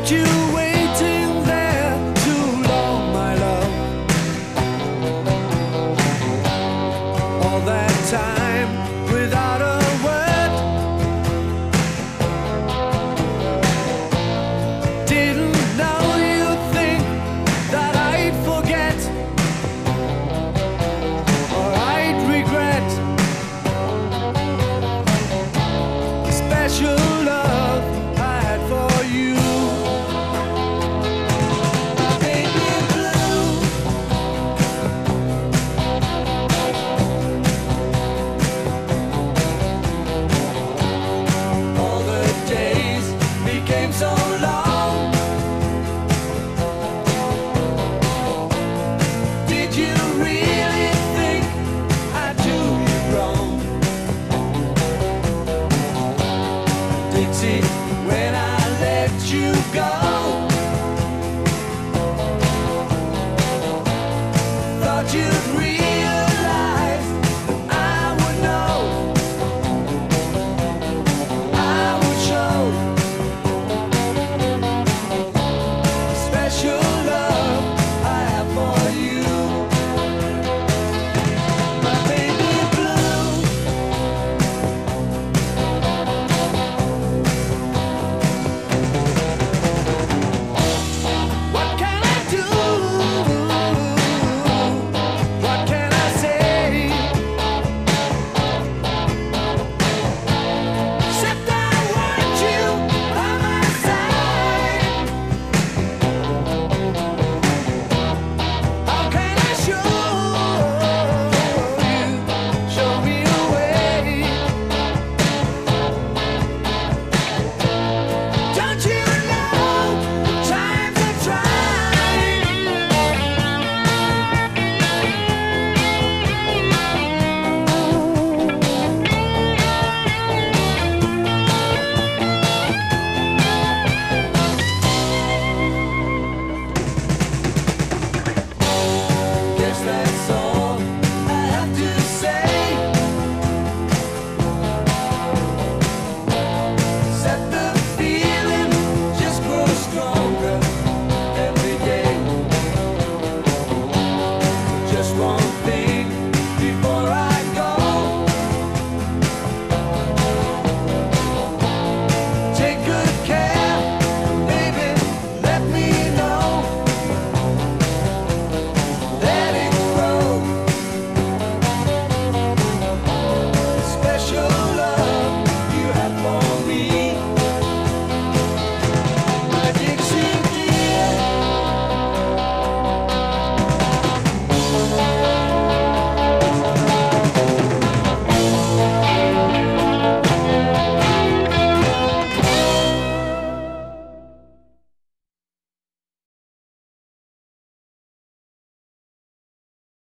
kept you waiting there too long, my love. All that time without a word. Didn't know you'd think that I'd forget or I'd regret the special love I had for you. Baby blue, all the days became so long. Did you really think I'd do you wrong? Dixie, when I let you go,